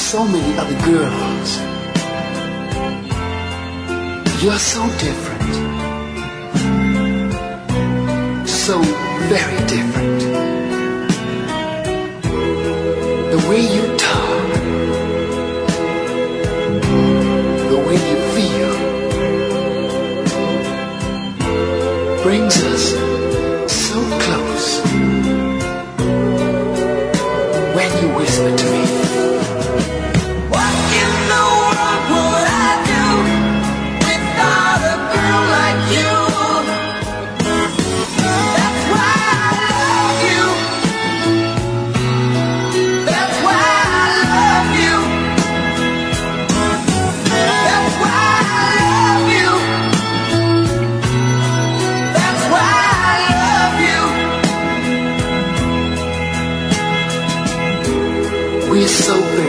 so many other girls. You're so different. So very different. The way you talk, the way you feel, brings us so close. When you whisper to me, what in the world would I do without a girl like you? That's why I love you. That's why I love you. That's why I love you. That's why I love you. We're so very